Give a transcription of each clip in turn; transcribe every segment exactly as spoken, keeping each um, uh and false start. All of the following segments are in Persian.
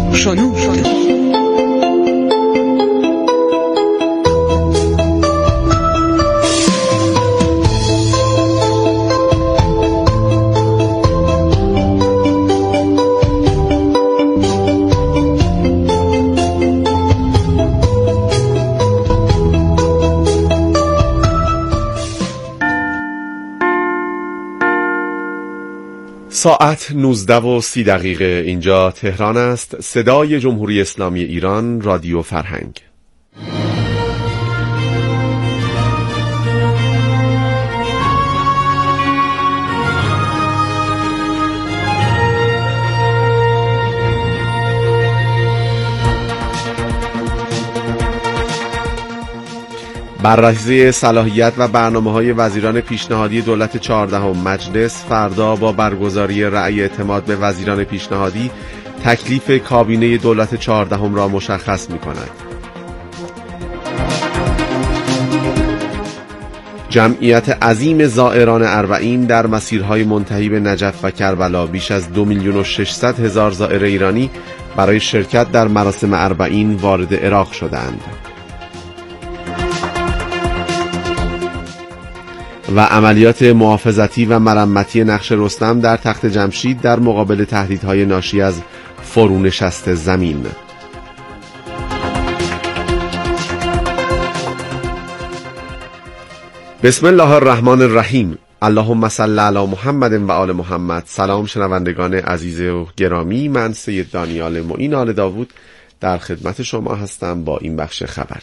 شنود ساعت نوزده و سی دقیقه اینجا تهران است. صدای جمهوری اسلامی ایران، رادیو فرهنگ. بررسی صلاحیت و برنامه‌های وزیران پیشنهادی دولت چهاردهم مجلس فردا با برگزاری رأی اعتماد به وزیران پیشنهادی تکلیف کابینه دولت چهاردهم را مشخص می‌کند. جمعیت عظیم زائران اربعین در مسیرهای منتهی به نجف و کربلا، بیش از دو میلیون و ششصد هزار زائر ایرانی برای شرکت در مراسم اربعین وارد عراق شدند. و عملیات محافظتی و مرمتی نقش رستم در تخت جمشید در مقابل تهدیدهای ناشی از فرونشست زمین. بسم الله الرحمن الرحیم. اللهم صل علی محمد و آل محمد. سلام شنوندگان عزیز و گرامی، من سید دانیال معین آل داوود در خدمت شما هستم با این بخش خبری.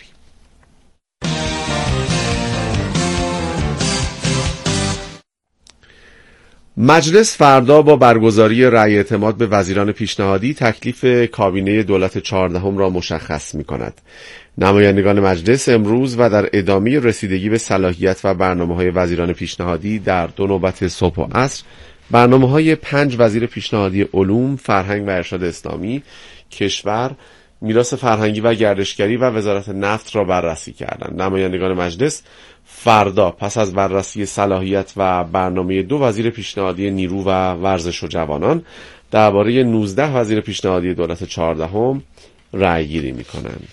مجلس فردا با برگزاری رأی اعتماد به وزیران پیشنهادی تکلیف کابینه دولت چهاردهم را مشخص می‌کند. نمایندگان مجلس امروز و در ادامه رسیدگی به صلاحیت و برنامه‌های وزیران پیشنهادی در دو نوبت صبح و عصر برنامه‌های پنج وزیر پیشنهادی علوم، فرهنگ و ارشاد اسلامی، کشور، میراث فرهنگی و گردشگری و وزارت نفت را بررسی کردند. نمایندگان مجلس فردا پس از بررسی صلاحیت و برنامه دو وزیر پیشنهادی نیرو و ورزش و جوانان درباره نوزده وزیر پیشنهادی دولت چهاردهم رأی گیری می‌کنند.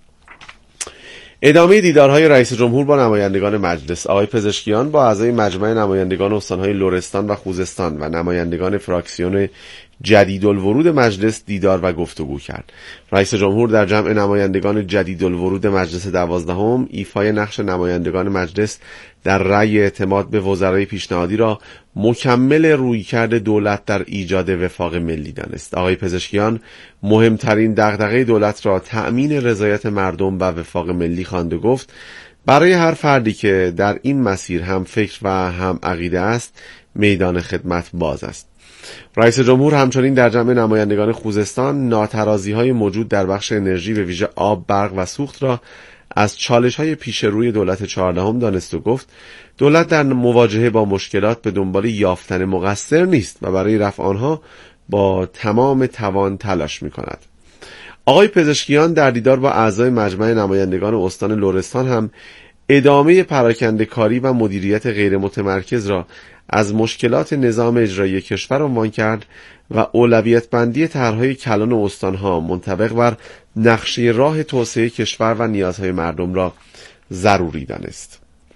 ادامه دیدارهای رئیس جمهور با نمایندگان مجلس. آقای پزشکیان با اعضای مجمع نمایندگان استان‌های لرستان و خوزستان و نمایندگان فراکسیون جدیدالورود مجلس دیدار و گفتگو کرد. رئیس جمهور در جمع نمایندگان جدیدالورود مجلس دوازدهم ایفای نقش نمایندگان مجلس در رأی اعتماد به وزرای پیشنهادی را مکمل رویکرد دولت در ایجاد وفاق ملی دانست. آقای پزشکیان مهمترین دغدغه دولت را تأمین رضایت مردم و وفاق ملی خواند و گفت برای هر فردی که در این مسیر هم فکر و هم عقیده است میدان خدمت باز است. رئیس جمهور همچنین در جمع نمایندگان خوزستان ناترازی‌های موجود در بخش انرژی به ویژه آب، برق و سوخت را از چالش‌های پیش روی دولت چهاردهم دانست و گفت دولت در مواجهه با مشکلات به دنبال یافتن مقصر نیست و برای رفع آنها با تمام توان تلاش می‌کند. آقای پزشکیان در دیدار با اعضای مجمع نمایندگان استان لرستان هم ادامه پراکنده‌کاری و مدیریت غیر متمرکز را از مشکلات نظام اجرایی کشور عنوان کرد و اولویت بندی طرح‌های کلان استان‌ها منطبق بر نقشه راه توسعه کشور و نیازهای مردم را ضروری دانست.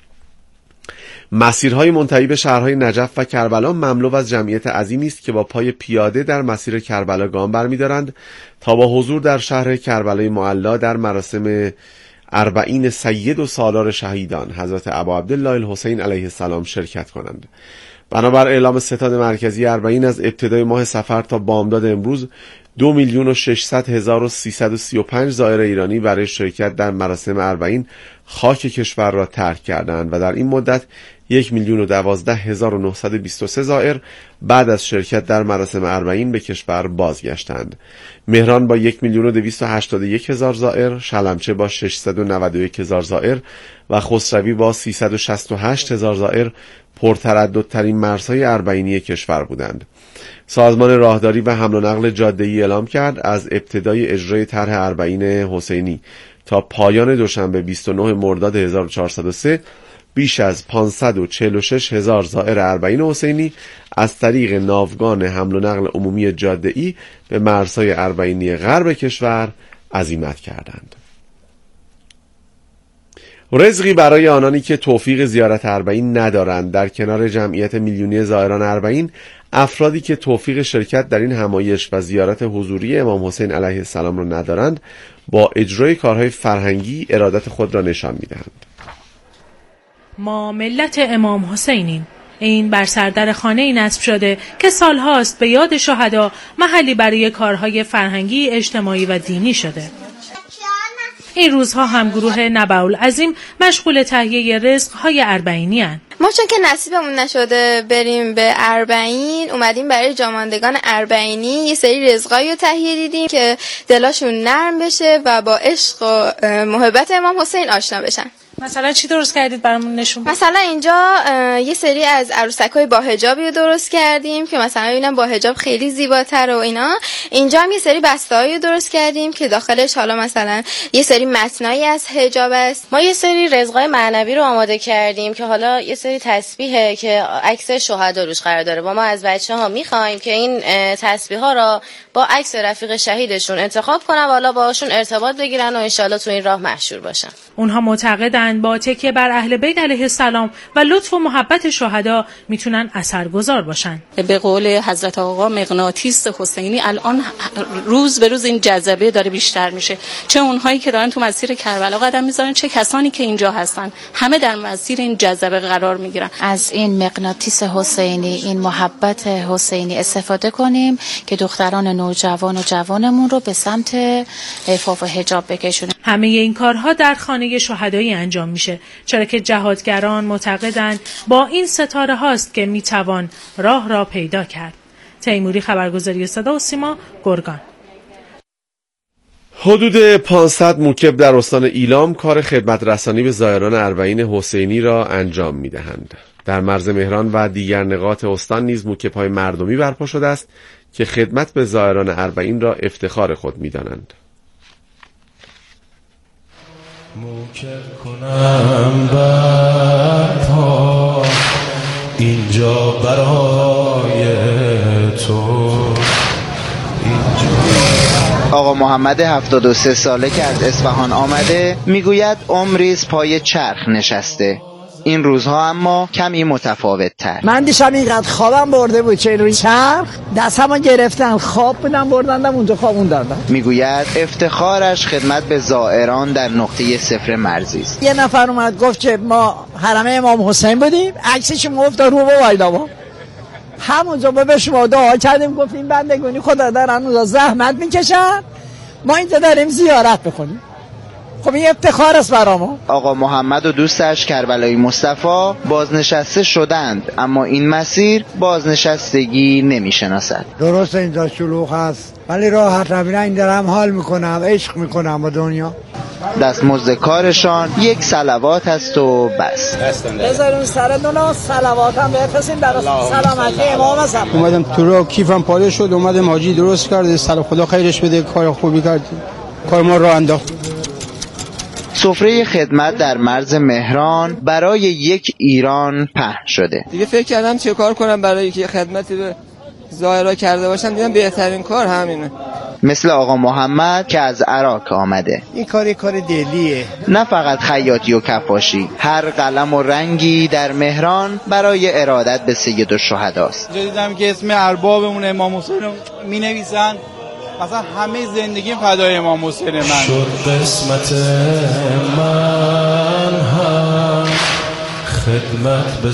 مسیرهای منتهی به شهرهای نجف و کربلا مملو از جمعیت عظیمی است که با پای پیاده در مسیر کربلا گام برمی‌دارند تا با حضور در شهر کربلای معلی در مراسم اربعین سید و سالار شهیدان حضرت ابا عبدالله الحسین علیه السلام شرکت کنند. بنابر اعلام ستاد مرکزی اربعین از ابتدای ماه صفر تا بامداد امروز دو میلیون و ششصد هزار و سیصد و سی و پنج زائر ایرانی برای شرکت در مراسم اربعین خاک کشور را ترک کردند و در این مدت یک میلیون و دوازده هزار و نهصد و بیست و سه زائر بعد از شرکت در مراسم اربعین به کشور بازگشتند. مهران با یک میلیون و دویست و هشتاد و یک هزار زائر، شلمچه با ششصد و نود و یک هزار زائر و خسروی با سیصد و شصت و هشت هزار زائر پرترددترین مرزهای اربعینی کشور بودند. سازمان راهداری و حمل و نقل جاده‌ای اعلام کرد از ابتدای اجرای طرح اربعین حسینی تا پایان دوشنبه بیست و نه مرداد هزار و چهارصد و سه بیش از پانصد و چهل و شش هزار زائر اربعین حسینی از طریق ناوگان حمل و نقل عمومی جاده‌ای به مرزهای اربعینی غرب کشور عزیمت کردند. رزقی برای آنانی که توفیق زیارت اربعین ندارند. در کنار جمعیت میلیونی زائران اربعین، افرادی که توفیق شرکت در این همایش و زیارت حضوری امام حسین علیه السلام را ندارند، با اجرای کارهای فرهنگی ارادت خود را نشان می‌دهند. ما ملت امام حسینیم. این بر سردر خانه‌ای نصب شده که سالهاست به یاد شهدا محلی برای کارهای فرهنگی، اجتماعی و دینی شده. این روزها هم گروه نبأالعظیم مشغول تهیه رزق‌های اربعینی هستند. ما چون که نصیبمون نشده بریم به اربعین، اومدیم برای جاماندگان اربعینی یه سری رزقایی رو تهیه دیدیم که دلاشون نرم بشه و با عشق و محبت امام حسین آشنا بشن. مثلا چی درست کردید برامون نشون بدید؟ مثلا اینجا یه سری از عروسک‌های با حجابی رو درست کردیم که مثلا ببینم با حجاب خیلی زیباتر و اینا. اینجا هم یه سری بسته‌هایی رو درست کردیم که داخلش حالا مثلا یه سری متنایی از حجاب است. ما یه سری رزقای معنوی رو آماده کردیم که حالا یه سری تسبیحه که عکس شهدا روش قرار داره و ما از بچه‌ها می‌خوایم که این تسبیح‌ها رو با عکس رفیق شهیدشون انتخاب کنن و حالا باهاشون ارتباط بگیرن و ان شاءالله تو این راه مشهور باشن. اونها معتقدند با تکیه بر اهل بیت علیه السلام و لطف و محبت شهدا میتونن اثرگذار باشن. به قول حضرت آقا مغناطیس حسینی الان روز به روز این جذبه داره بیشتر میشه. چه اونهایی که دارن تو مسیر کربلا قدم میذارن، چه کسانی که اینجا هستن، همه در مسیر این جذبه قرار میگیرن. از این مغناطیس حسینی، این محبت حسینی استفاده کنیم که دختران نوجوان و جوانمون رو به سمت عفاف و حجاب بکشونیم. همه این کارها در خانه شهدایی انجام میشه، چرا که جهادگران معتقدند با این ستاره هاست که میتوان راه را پیدا کرد. تیموری، خبرگزاری صدا و سیما، گرگان. حدود پانصد موکب در استان ایلام کار خدمت رسانی به زائران اربعین حسینی را انجام میدهند. در مرز مهران و دیگر نقاط استان نیز موکب‌های مردمی برپا شده است که خدمت به زائران اربعین را افتخار خود می‌دانند. موکب کنم برپا اینجا برای تو. آقا محمد هفتاد و سه ساله که از اصفهان آمده میگوید عمریست پای چرخ نشسته. این روزها اما کمی متفاوت تر. من دیشب اینقدر خوابم برده بود چه روی چرخ دستمو گرفتن، خواب بودم بردندم اونجا خوابوندم. میگوید افتخارش خدمت به زائران در نقطه صفر مرزی است. یه نفر اومد گفت که ما حرم امام حسین بودیم، عکسش گفت رو موبایل ما همونجا ما به شما دعا کردیم، گفتیم بندگانی خدا دارن اونجا زحمت میکشن، ما اینجا داریم زیارت بکنیم. خب این افتخار است برای ما. آقا محمد و دوستش کربلایی مصطفی بازنشسته شدند، اما این مسیر بازنشستگی نمیشناسد. درست اینجا شلوغ هست ولی راحت روینا این دارم حال میکنم، عشق میکنم با دنیا. دستمزد کارشان یک صلوات است و بس. بذارون سر دونا صلوات هم بفرستیم برای سلامتی امام هستم. اومدم تو رو کیفم پاره شد، اومدم حاجی درست کرده، سلام خدا خیرش بده، کار خوبی کردی، کار ما رو انداخت. سفره خدمت در مرز مهران برای یک ایران پهن شده. دیگه فکر کردم چه کار کنم برای که خدمتی به زائرا کرده باشم، دیدم بهترین کار همینه. مثل آقا محمد که از عراق آمده. این کاری کار دلیه، نه فقط خیاطی و کفاشی، هر قلم و رنگی در مهران برای ارادت به سید الشهداست. دیدم که اسم اربابمون امام حسین رو می‌نویسن، مثلا همه زندگیم فدای امام حسین من شد. قسمت من هم خدمت به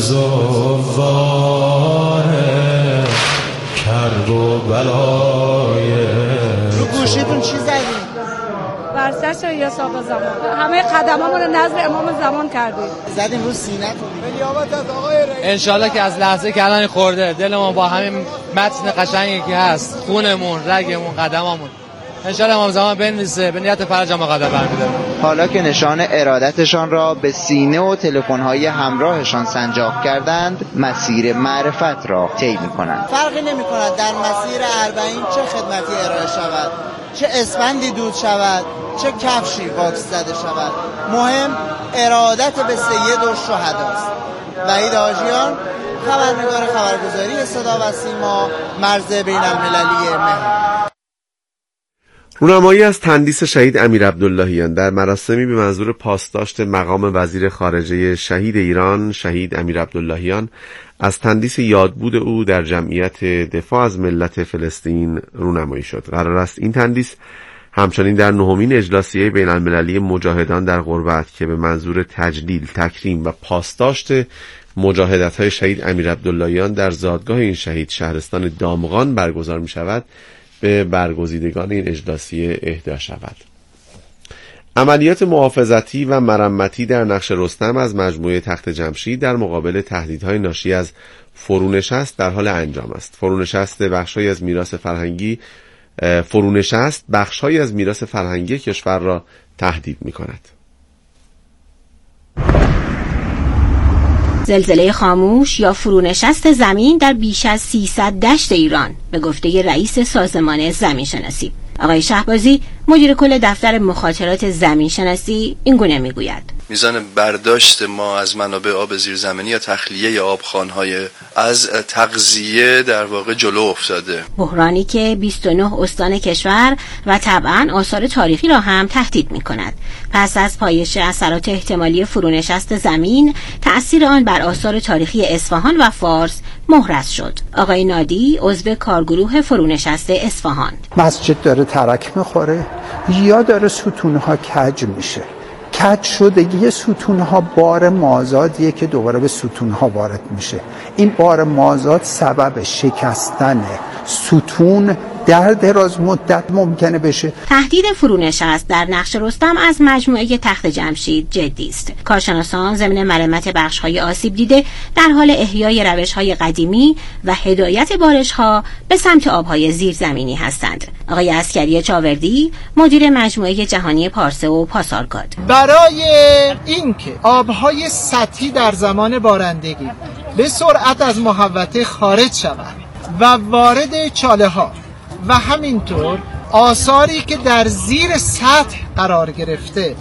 زواره کرب و بلای رو گوشیتون چی زدیم؟ ورسش یا صاحب زمان همه قدمامون رو نظر امام زمان کردیم، زدیم رو سینه‌تون. نیابت از آقای رئیس انشالله که از لحظه که الان خورده دلمون با همین متن قشنگی که هست، خونمون، رگمون، قدممون انشالله امام زمان بنویسه به نیت فرج ما قدم برمی‌داره. حالا که نشان ارادتشان را به سینه و تلفن‌های همراهشان سنجاق کردند، مسیر معرفت را طی می‌کنند. فرقی نمی‌کند در مسیر اربعین چه خدمتی ارائه شود، چه اسفندی دود شود، چه کفشی واکس زده شود. مهم ارادت به سید و شهداست. وحید آژیان، خبرنگار خبرگزاری صدا و سیما، مرز بین المللی مهر. رونمایی از تندیس شهید امیر عبداللهیان در مراسمی به منظور پاسداشت مقام وزیر خارجه شهید ایران شهید امیر عبداللهیان از تندیس یادبود او در جمعیت دفاع از ملت فلسطین رونمایی شد. قرار است این تندیس همچنین در نهمین اجلاسیه بین المللی مجاهدان در غربت که به منظور تجلیل، تکریم و پاسداشت مجاهدت‌های شهید امیر عبداللهیان در زادگاه این شهید شهرستان دامغان برگزار می شود به برگزیدگان این اجلاسیه اهدا شود. عملیات محافظتی و مرمتی در نقش رستم از مجموعه تخت جمشید در مقابل تهدیدهای ناشی از فرونشست در حال انجام است. فرونشست بخش‌هایی از میراث فرهنگی فرونشست بخش‌هایی از میراث فرهنگی کشور را تهدید می‌کند. زلزله خاموش یا فرونشست زمین در بیش از سیصد دشت ایران به گفته رئیس سازمان زمین شناسی آقای شهبازی، مدیر کل دفتر مخاطرات زمین شناسی، این گونه میگوید: میزان برداشت ما از منابع آب زیرزمینی یا تخلیه آبخوان‌های از تغذیه در واقع جلو افتاده. بحرانی که بیست و نه استان کشور و طبعاً آثار تاریخی را هم تهدید می‌کند. پس از پایش اثرات احتمالی فرونشست زمین، تأثیر آن بر آثار تاریخی اصفهان و فارس محرز شد. آقای نادی، عضو کارگروه فرونشست اصفهان: مسجد داره ترک می‌خوره یا داره ستون‌ها کج میشه. کج شدگی ستون‌ها بار مازادیه که دوباره به ستون‌ها وارد میشه. این بار مازاد سبب شکستن ستون در دراز مدت ممکنه بشه. تهدید فرونشست در نقش رستم از مجموعه تخت جمشید جدی است. کارشناسان ضمن مرمت بخش‌های آسیب دیده در حال احیای روش‌های قدیمی و هدایت بارش‌ها به سمت آب‌های زیرزمینی هستند. آقای عسکری چاوردی، مدیر مجموعه جهانی پارسه و پاسارگاد: برای اینکه آب‌های سطحی در زمان بارندگی به سرعت از محوطه خارج شوند و وارد چاله‌ها و همینطور آثاری که در زیر سطح قرار گرفته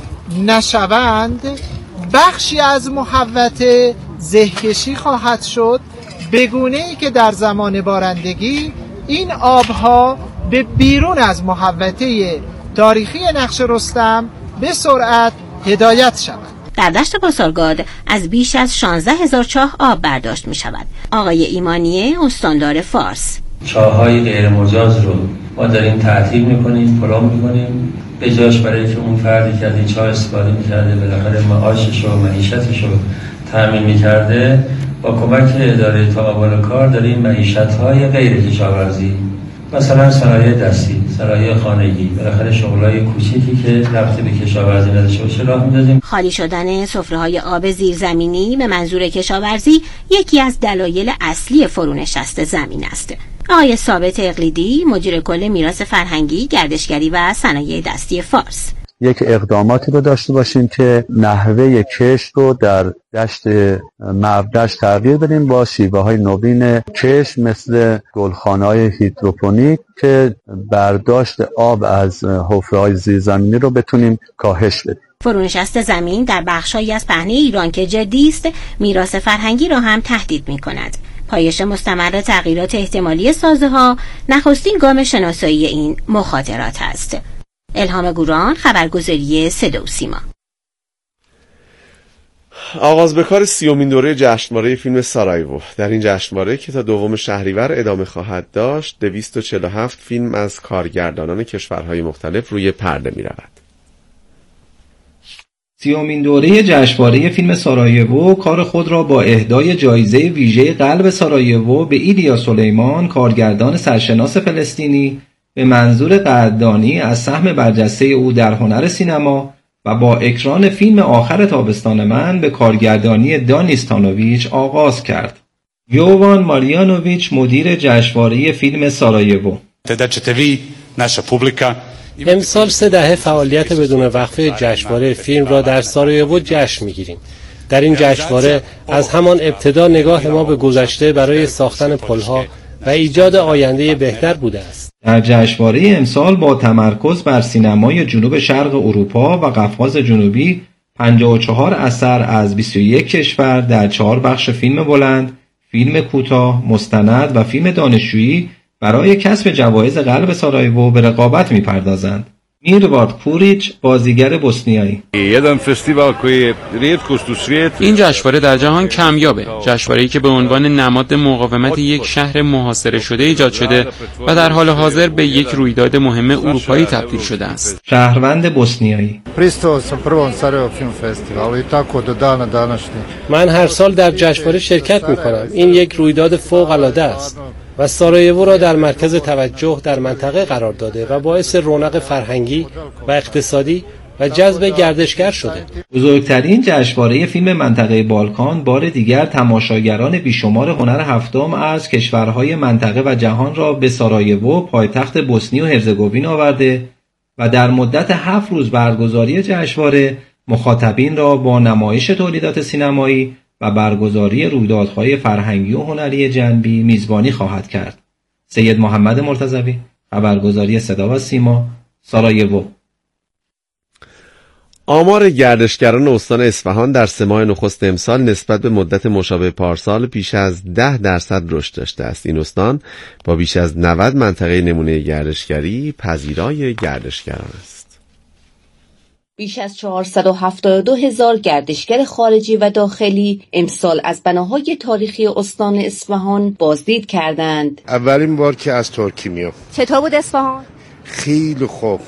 نشوند، بخشی از محوطه زهکشی خواهد شد، به گونه‌ای که در زمان بارندگی این آبها به بیرون از محوطه تاریخی نقش رستم به سرعت هدایت شود. در دشت پاسارگاد از بیش از شانزده هزار چاه آب برداشت می شود. آقای ایمانیه، استاندار فارس: چاه‌های غیر مجاز رو ما داریم تعطیل می‌کنیم، پلم می‌کنیم، به جاش برای که اون فردی که از این چاه استفاده می‌کرده بالاخره معاشش و معیشتش رو تامین می‌کرده، با کمک اداره تعامل کار داریم معیشت‌های غیر کشاورزی، مثلا صنایع دستی، صنایع خانگی، بالاخره شغلای کوچیکی که ربطی به کشاورزی نداشته باشه راه می‌دازیم. خالی شدن سفره‌های آب زیرزمینی به منظور کشاورزی یکی از دلایل اصلی فرونشست زمین است. آقای ثابت اقلیدی، مدیر کل میراث فرهنگی، گردشگری و صنایع دستی فارس: یک اقداماتی رو داشته باشیم که نحوه کشت رو در دشت مردشت تغییر بدیم با شیوه های نوین کشت مثل گلخانه های هیدروپونیک که برداشت آب از حفره های زیرزمینی رو بتونیم کاهش بدیم. فرونشست زمین در بخش‌هایی از پهنه ایران که جدی است، میراث فرهنگی را هم تهدید می‌کند. پایش مستمر تغییرات احتمالی سازه‌ها نخستین گام شناسایی این مخاطرات است. الهام گوران، خبرگزاری صدا و سیما. آغاز به کار سیومین دوره جشنواره فیلم سارایوو. در این جشنواره که تا دوم شهریور ادامه خواهد داشت، دویست و چهل و هفت فیلم از کارگردانان کشورهای مختلف روی پرده می رود. سیومین دوره جشنواره فیلم سارایوو کار خود را با اهدای جایزه ویژه قلب سارایوو به ایلیا سلیمان، کارگردان سرشناس فلسطینی، به منظور قدردانی از سهم برجسته او در هنر سینما و با اکران فیلم آخر تابستان من به کارگردانی دانیستانویچ آغاز کرد. یووان ماریانوویچ، مدیر جشنواره فیلم سارایوو: Te da ćete vi, naša publika امسال سه دهه فعالیت بدون وقفه جشنواره فیلم را در سارایوو جشن می‌گیریم. در این جشنواره از همان ابتدا نگاه ما به گذشته برای ساختن پل‌ها و ایجاد آینده بهتر بوده است. در جشنواره امسال با تمرکز بر سینمای جنوب شرق اروپا و قفقاز جنوبی پنجاه و چهار اثر از بیست و یک کشور در چهار بخش فیلم بلند، فیلم کوتاه، مستند و فیلم دانشجویی برای کسب جوایز قلب سارایوو به رقابت می‌پردازند. میروارد پوریچ، بازیگر بوسنیایی: این جشنواره در جهان کمیابه، جشنواره‌ای که به عنوان نماد مقاومت یک شهر محاصره شده ایجاد شده و در حال حاضر به یک رویداد مهم اروپایی تبدیل شده است. شهروند بوسنیایی: من هر سال در جشنواره شرکت می‌کنم. این یک رویداد فوق‌العاده است و سارایوو را در مرکز توجه در منطقه قرار داده و باعث رونق فرهنگی و اقتصادی و جذب گردشگر شده. بزرگترین جشنواره فیلم منطقه بالکان بار دیگر تماشاگران بیشمار هنر هفتم از کشورهای منطقه و جهان را به سارایوو، پایتخت بوسنی و هرزگوین آورده و در مدت هفت روز برگزاری جشنواره مخاطبین را با نمایش تولیدات سینمایی و برگزاری رویدادهای فرهنگی و هنری جنبی میزبانی خواهد کرد. سید محمد مرتضوی، خبرگزاری صدا و سیما، سارایوو. آمار گردشگران استان اصفهان در سه ماه نخست امسال نسبت به مدت مشابه پارسال بیش از ده درصد رشد داشته است. این استان با بیش از نود منطقه نمونه گردشگری پذیرای گردشگران است. بیش از چهارصد و هفتاد و دو هزار گردشگر خارجی و داخلی امسال از بناهای تاریخی استان اصفهان بازدید کردند. اولین بار که از ترکیه میام. چطور بود اصفهان؟ خیلی خوب،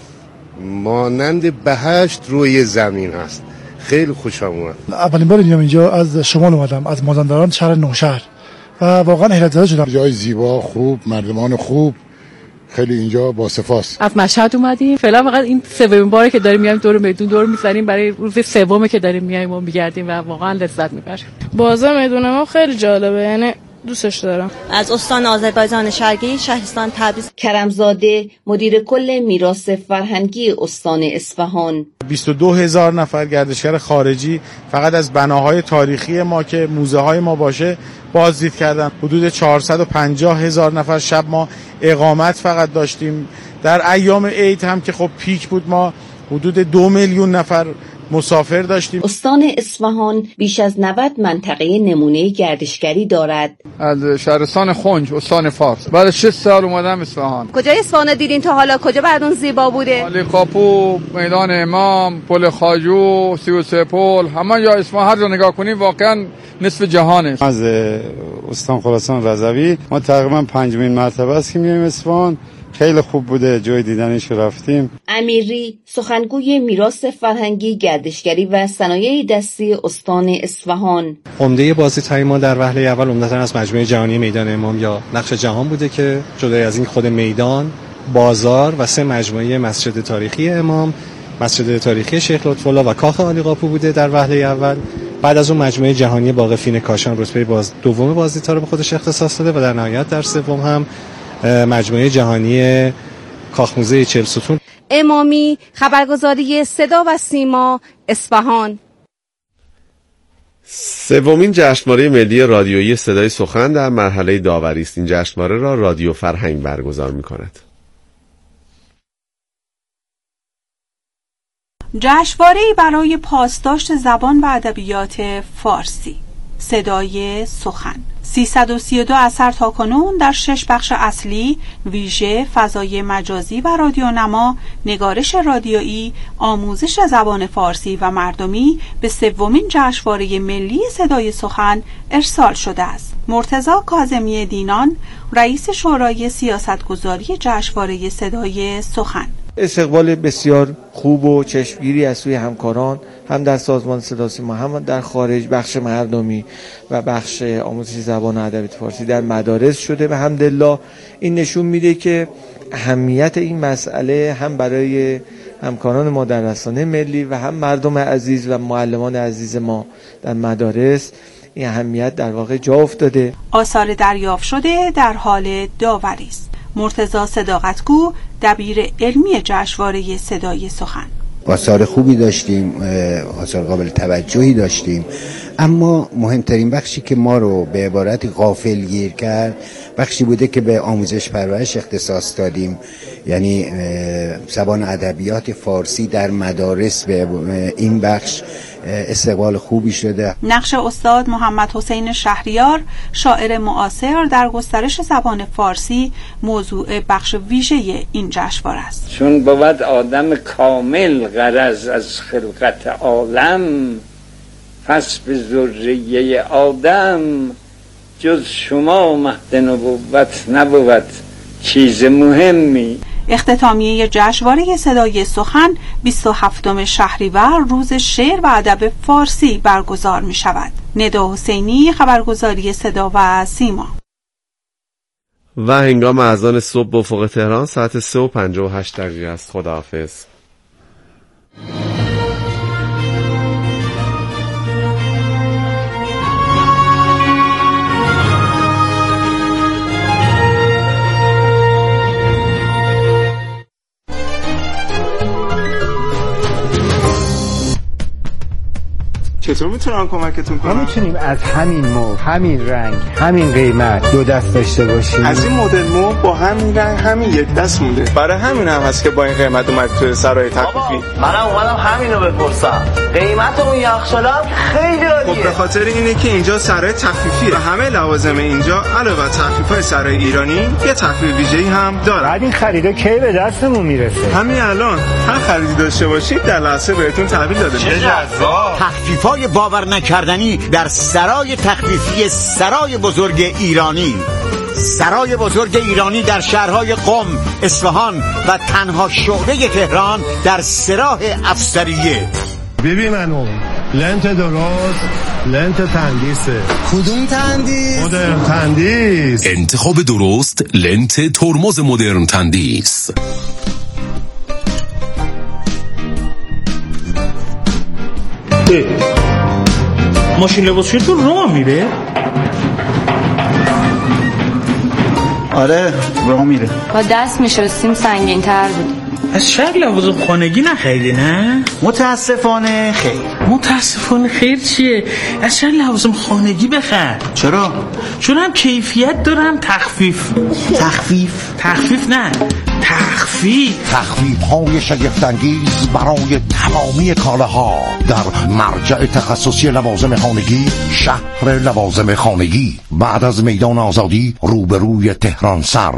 مانند بهشت روی زمین هست. خیلی خوشم اومد. اولین بار میام اینجا، از شمال اومدم، از مازندران شهر نوشهر و واقعا حیرت زده شدم. جای زیبا، خوب، مردمان خوب، خیلی اینجا با سپاس. از مشهد اومدیم، فعلا فقط این سومین باره که داریم میایم دور میدون دور میزنیم، برای روز سومه که داریم میایم و میگردیم و واقعا لذت میبریم. بازار میدون ما خیلی جالبه، یعنی دوستش دارم. از استان آذربایجان شرقی، شهرستان تبریز. کرمزاده، مدیر کل میراث فرهنگی استان اصفهان: بیست و دو هزار نفر گردشگر خارجی فقط از بناهای تاریخی ما که موزه های ما باشه بازدید کردن. حدود چهارصد و پنجاه هزار نفر شب ما اقامت فقط داشتیم. در ایام عید هم که خب پیک بود ما حدود دو میلیون نفر مسافر داشتیم. استان اصفهان بیش از نود منطقه نمونه گردشگری دارد. از شهرستان خنج، استان فارس. بعد شش سال اومدم اصفهان. کجای اصفهان دیدین تا حالا؟ کجا براتون زیبا بوده؟ علی قاپو، میدان امام، پل خواجو، سی و سه پل، همه جا اصفهان هر جا نگاه کنیم واقعا نصف جهانه. از استان خراسان رضوی ما تقریبا پنجمین مرتبه است که میایم اصفهان. خیلی خوب بوده، جای دیدنش رفتیم. امیری، سخنگوی میراث فرهنگی، گردشگری و صنایع دستی استان اصفهان: عمده بازدیدهای ما در وهله اول عمدتاً از مجموعه جهانی میدان امام یا نقش جهان بوده که جدای از این خود میدان، بازار و سه مجموعه مسجد تاریخی امام، مسجد تاریخی شیخ لطف‌الله و کاخ علی قاپو بوده در وهله اول. بعد از اون مجموعه جهانی باغفین کاشان رتبه باز دوم بازدیدها رو به خودش اختصاص داده و در نهایت در سوم هم مجموعه جهانی کاخ موزه چهل ستون. امامی، خبرگزاری صدا و سیما، اصفهان. سومین جشنواره ملی رادیویی صدای سخن در مرحله داوری است. این جشنواره را رادیو فرهنگ برگزار می‌کند. جشنواره‌ای برای پاسداشت زبان و ادبیات فارسی، صدای سخن. سیصد و سی و دو اثر تاکنون در شش بخش اصلی، ویژه، فضای مجازی و رادیونما، نگارش رادیویی، آموزش زبان فارسی و مردمی به سومین جشنواره ملی صدای سخن ارسال شده است. مرتضی کاظمی دینان، رئیس شورای سیاستگذاری جشنواره صدای سخن: استقبال بسیار خوب و چشمگیری از سوی همکاران، هم در سازمان صدا و سیما، هم در خارج، بخش مردمی و بخش آموزش زبان و ادبیات فارسی در مدارس شده و الحمدلله این نشون میده که اهمیت این مسئله هم برای همکاران ما در رسانه ملی و هم مردم عزیز و معلمان عزیز ما در مدارس این اهمیت در واقع جا افتاده. آثار دریافت شده در حال داوری است. مرتضی صداقتگو، دبیر علمی جشنواره صدای سخن. آثار خوبی داشتیم، آثار قابل توجهی داشتیم، اما مهمترین بخشی که ما رو به عبارتی غافلگیر کرد بخشی بوده که به آموزش پرورش اختصاص دادیم، یعنی زبان ادبیات فارسی در مدارس به این بخش استقبال خوبی شده. نقش استاد محمد حسین شهریار شاعر معاصر در گسترش زبان فارسی موضوع بخش ویژه این جشنواره است. چون بود آدم کامل غرض از خلقت عالم، پس به ذریه آدم جز شما مهد نبوت نبود چیز مهمی. اختتامیه جشنواره صدای سخن بیست و هفتم شهریور روز شعر و ادب فارسی برگزار می شود. ندا حسینی، خبرگزاری صدا و سیما. و هنگام اذان صبح به افق تهران ساعت سه و پنجاه و هشت دقیقه است. خداحافظ. چطور میتونم کمکتون کنم؟ ما میتونیم از همین مبل، همین رنگ، همین قیمت دو دست داشته باشیم. از این مدل مبل با همین رنگ همین یک دست مونده. برای همین هم هست که با این قیمت اومد تو سرای تخفیفی. منم اومدم همینو بپرسم. قیمت اون یخچالم خیلی عالیه. خب به خاطر اینه که اینجا سرای تخفیفیه و همه لوازم اینجا علاوه بر تخفیف‌های سرای ایرانی یه تخفیف ویژه‌ای هم داره. بعد این خریدا کی به دستمون میرسه؟ همین الان هر خریدی داشته باشید در لحظه بهتون تحویل داده میشه. تخفیف‌های باور نکردنی در سرای تخفیفی سرای بزرگ ایرانی. سرای بزرگ ایرانی در شهرهای قم، اصفهان و تنها شعبه تهران در سراح افسریه. ببین منو لنت درست، لنت تندیسه. کدوم تندیس؟ مدرن تندیس. انتخاب درست لنت ترمز مدرن تندیس. ماشین لباسشویی تو راه میره؟ آره راه میره. با دست میشستیم سنگین تر بود. از شک لوازم خانگی نخریدی نه؟ متاسفانه خیر. متاسفانه خیر چیه؟ از شک لوازم خانگی بخر. چرا؟ چون هم کیفیت دارم تخفیف. تخفیف؟ تخفیف نه تخفیف. تخفیف های شگفت‌انگیز برای تمامی کالاها در مرجع تخصصی لوازم خانگی، شهر لوازم خانگی، بعد از میدان آزادی روبروی تهران سر.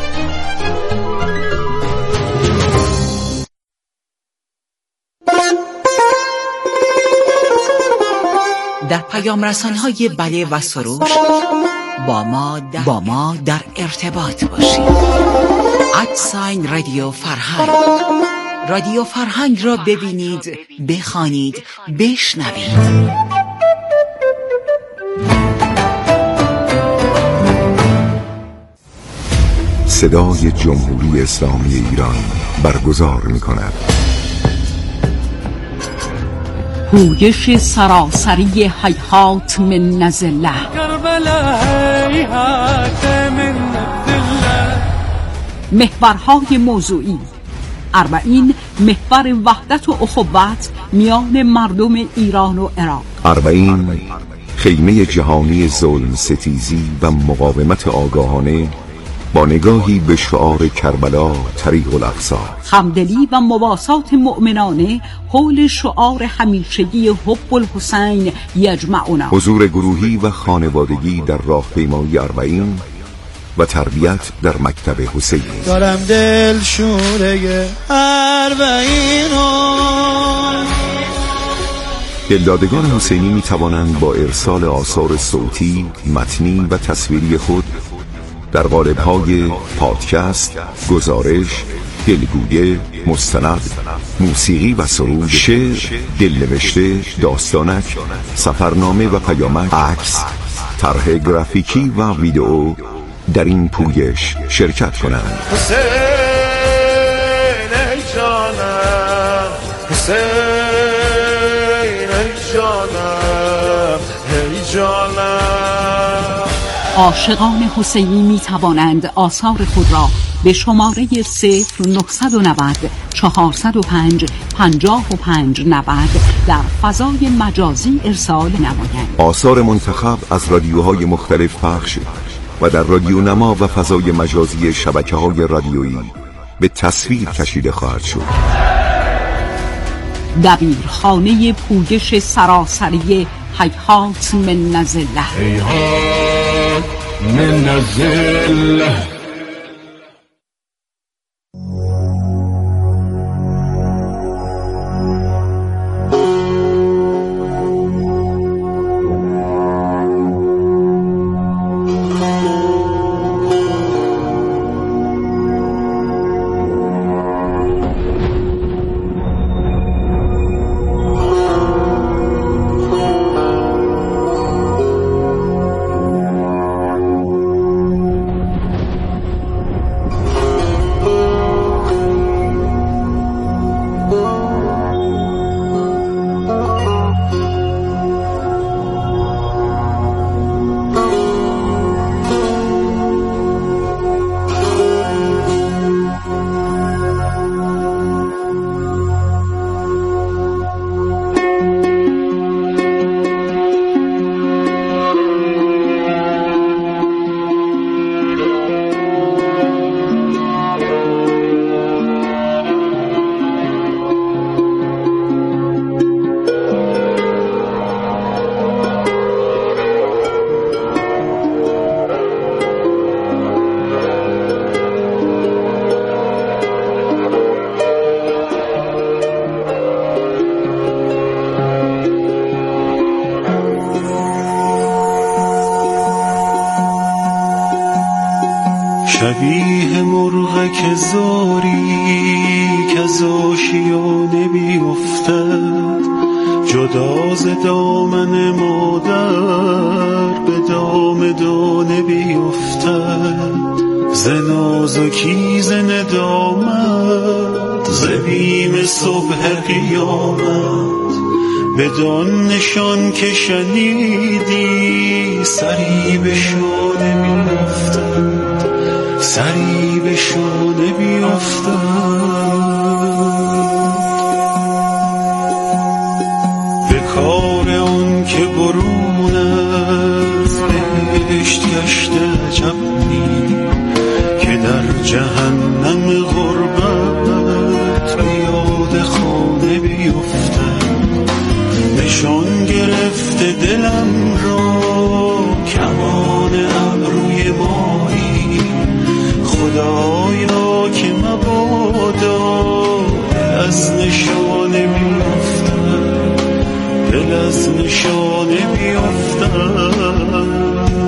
در پیام رسان‌های بله و سروش با ما در, با ما در ارتباط باشید. ادساین رادیو فرهنگ. رادیو فرهنگ را ببینید، بخوانید، بشنوید. صدای جمهوری اسلامی ایران برگزار می‌کند پویش سراسری هیهات من نزله. محورهای موضوعی: اربعین محور وحدت و اخوت میان مردم ایران و عراق. اربعین خیمه جهانی ظلم ستیزی و مقاومت آگاهانه با نگاهی به شعار کربلا طریق الاقصی. همدلی و مواسات مؤمنانه حول شعار همیشگی حب الحسین یجمعنا. حضور گروهی و خانوادگی در راهپیمایی اربعین و تربیت در مکتب حسینی. دارم دل شوره اربعینو. دلدادگان حسینی می توانند با ارسال آثار صوتی، متنی و تصویری خود در قالب‌های پادکست، گزارش، دلگویه، مستند، موسیقی و سرود، شعر، دلنوشته، داستانک، سفرنامه و پیامک، عکس، طرح گرافیکی و ویدئو در این پویش شرکت کنند. حسین ای جانم، حسین ای جانم، ای جانم. عاشقان حسینی می توانند آثار خود را به شماره صفر نهصد و نود چهارصد و پنج پنجاه و پنج نود در فضای مجازی ارسال نمایند. آثار منتخب از رادیوهای مختلف پخش و در رادیو نما و فضای مجازی شبکه‌های رادیویی به تصویر کشیده خواهد شد. دبیرخانه پویش سراسری هیهات من نزله. هیهات من نزله. شبیه مرغ که زاری که از آشیانه بیفتد، جدا ز دامن مادر به دام دانه بیفتد. ز نازکی ز ندامت ز بیم صبح قیامت، بدان نشان که شنیدی سری به شانه میافتد، سری به شانه بیافتد. به کار اون که برون از بهشت گشته عجبی، که در جهنم غربت به یاد خانه بیفتد. نشان گرفته دلم را کمان ابروی مایی، خدایا که مبادا دل از نشانه بیفتد، دل از نشانه بیفتد.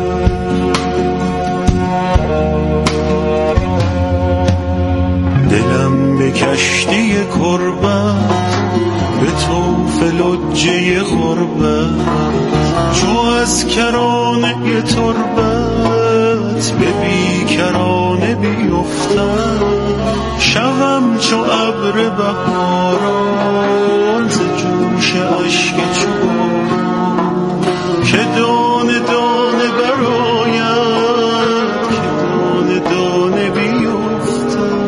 دلم به کشتی کربت به طوف لجه غربت، چو از کرانه تربت به بیکرانه بیفتد. شوم چو ابر بهاران ز جوش اشک چوبان، که دانه دانه براید، که دانه دانه بیفتد.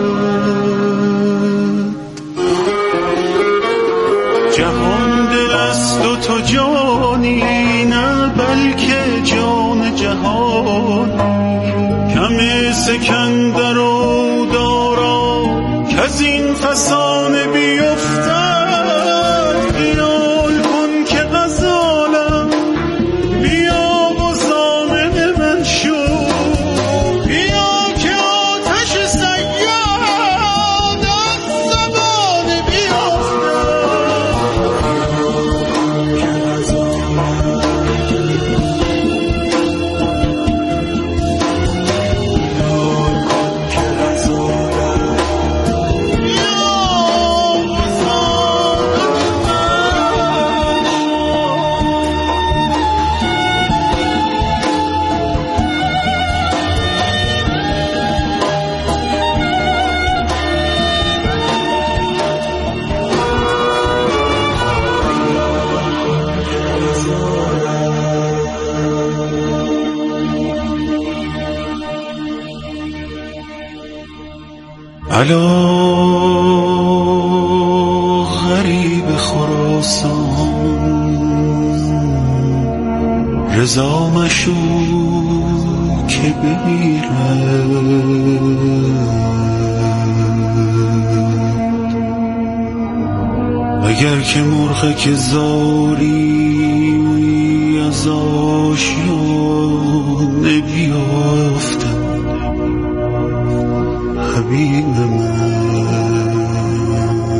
جهان دل است و تو جانی، نه بلکه جان جهانی. کم سکندر و دارا که از این فسانه بیفتد. خیال کن که غزالم بیا و ضامن من شو، بیا که آتش صیاد از زبانه بیفتد. الا غریب خراسان رضا مشو که بمیرد اگر که مرغ که زاری از آشیانه بیافتم حبیب من